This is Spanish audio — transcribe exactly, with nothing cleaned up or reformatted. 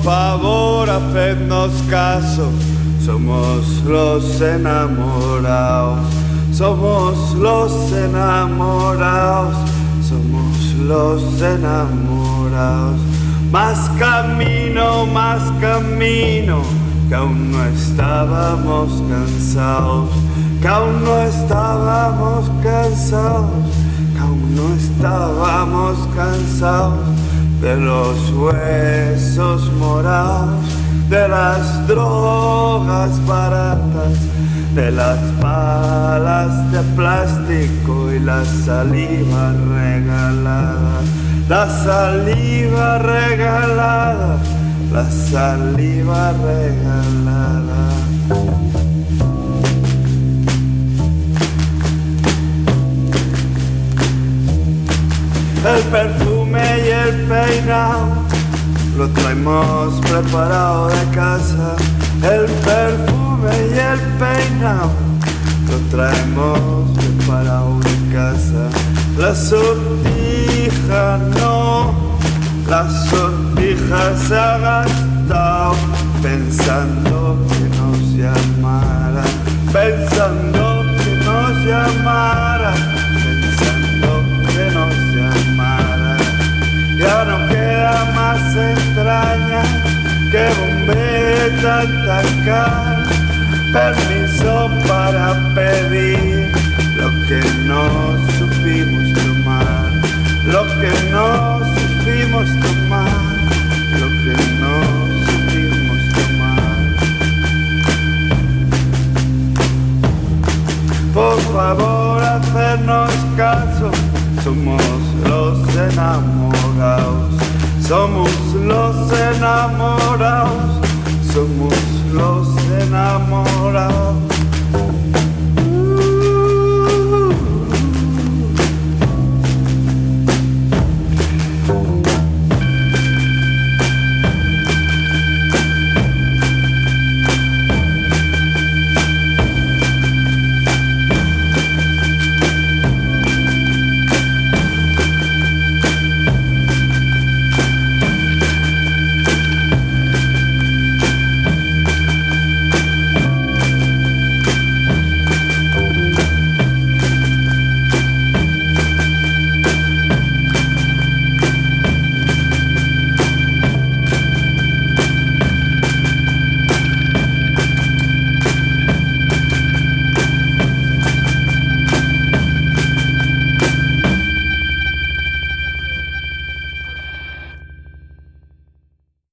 favor, hacednos caso. Somos los enamorados, somos los enamorados, somos los enamorados. Más camino, más camino, que aún no estábamos cansados, que aún no estábamos cansados, que aún no estábamos cansados de los huesos morados, de las drogas baratas, de las balas de plástico y la saliva regalada, la saliva regalada, la saliva regalada. El perfume y el peinado lo traemos preparado de casa. El perfume y el peinado lo traemos preparado de casa. La sortija no, la sortija se ha gastado pensando que nos llamaran, pensando que nos llamaran, pensando que nos llamaran. Ya no queda más entraña que bombeta tacar, permiso para pedir lo que no supimos tomar, lo que no supimos tomar, lo que no supimos tomar. Por favor, hacernos caso, somos los enamorados, somos los enamorados, somos los enamorados.